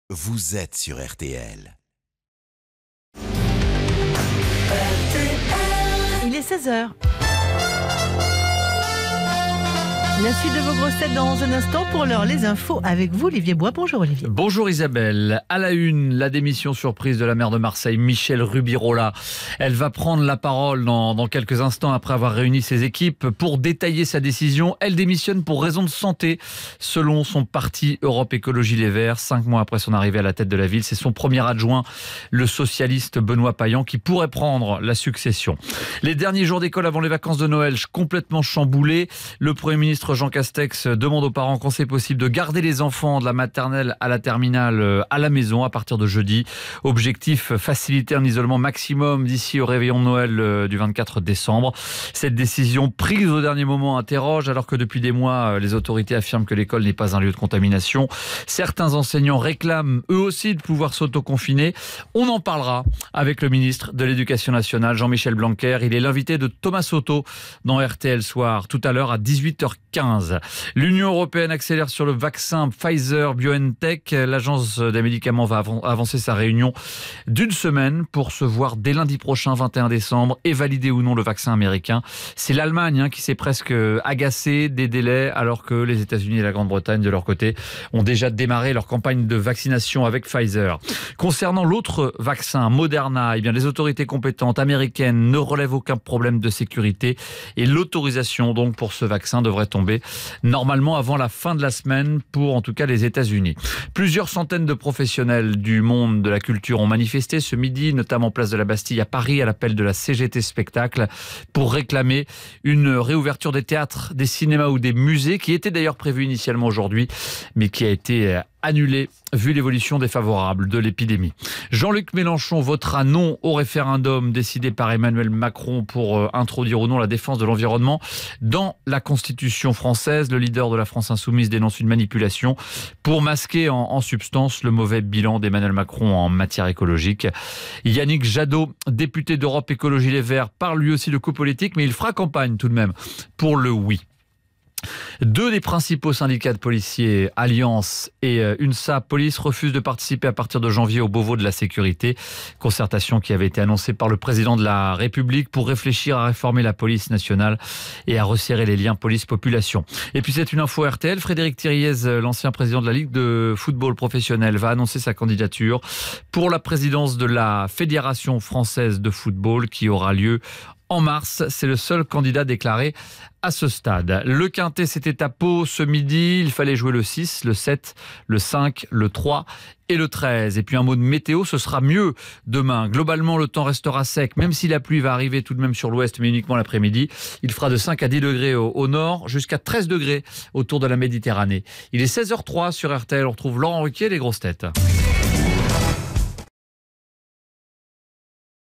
vous êtes sur RTL. Il est 16h. La suite de vos grosses têtes dans un instant. Pour l'heure, les infos avec vous, Olivier Bois. Bonjour Olivier. Bonjour Isabelle. À la une, la démission surprise de la maire de Marseille, Michèle Rubirola. Elle va prendre la parole dans quelques instants après avoir réuni ses équipes pour détailler sa décision. Elle démissionne pour raison de santé, selon son parti Europe Écologie Les Verts. 5 mois après son arrivée à la tête de la ville, c'est son premier adjoint, le socialiste Benoît Payan, qui pourrait prendre la succession. Les derniers jours d'école avant les vacances de Noël, complètement chamboulés. Le Premier ministre Jean Castex demande aux parents quand c'est possible de garder les enfants de la maternelle à la terminale à la maison à partir de jeudi. Objectif, faciliter un isolement maximum d'ici au réveillon de Noël du 24 décembre. Cette décision prise au dernier moment interroge alors que depuis des mois, les autorités affirment que l'école n'est pas un lieu de contamination. Certains enseignants réclament eux aussi de pouvoir s'auto-confiner. On en parlera avec le ministre de l'Éducation nationale, Jean-Michel Blanquer. Il est l'invité de Thomas Soto dans RTL Soir tout à l'heure à 18h15. L'Union européenne accélère sur le vaccin Pfizer-BioNTech. L'agence des médicaments va avancer sa réunion d'une semaine pour se voir dès lundi prochain, 21 décembre, et valider ou non le vaccin américain. C'est l'Allemagne qui s'est presque agacée des délais, alors que les États-Unis et la Grande-Bretagne, de leur côté, ont déjà démarré leur campagne de vaccination avec Pfizer. Concernant l'autre vaccin, Moderna, les autorités compétentes américaines ne relèvent aucun problème de sécurité et l'autorisation donc pour ce vaccin devrait tomber normalement avant la fin de la semaine pour en tout cas les États-Unis. Plusieurs centaines de professionnels du monde de la culture ont manifesté ce midi, notamment place de la Bastille à Paris, à l'appel de la CGT Spectacle, pour réclamer une réouverture des théâtres, des cinémas ou des musées, qui était d'ailleurs prévue initialement aujourd'hui, mais qui a été annulé vu l'évolution défavorable de l'épidémie. Jean-Luc Mélenchon votera non au référendum décidé par Emmanuel Macron pour introduire ou non la défense de l'environnement dans la Constitution française. Le leader de la France Insoumise dénonce une manipulation pour masquer en substance le mauvais bilan d'Emmanuel Macron en matière écologique. Yannick Jadot, député d'Europe Écologie Les Verts, parle lui aussi de coup politique, mais il fera campagne tout de même pour le oui. Deux des principaux syndicats de policiers, Alliance et UNSA Police, refusent de participer à partir de janvier au Beauvau de la sécurité. Concertation qui avait été annoncée par le président de la République pour réfléchir à réformer la police nationale et à resserrer les liens police-population. Et puis c'est une info RTL, Frédéric Thiriez, l'ancien président de la Ligue de football professionnel, va annoncer sa candidature pour la présidence de la Fédération française de football qui aura lieu en mars. C'est le seul candidat déclaré à ce stade. Le quintet, c'était à Pau ce midi. Il fallait jouer le 6, le 7, le 5, le 3 et le 13. Et puis un mot de météo, ce sera mieux demain. Globalement, le temps restera sec, même si la pluie va arriver tout de même sur l'ouest, mais uniquement l'après-midi. Il fera de 5 à 10 degrés au nord, jusqu'à 13 degrés autour de la Méditerranée. Il est 16h03 sur RTL. On retrouve Laurent Ruquier et les grosses têtes.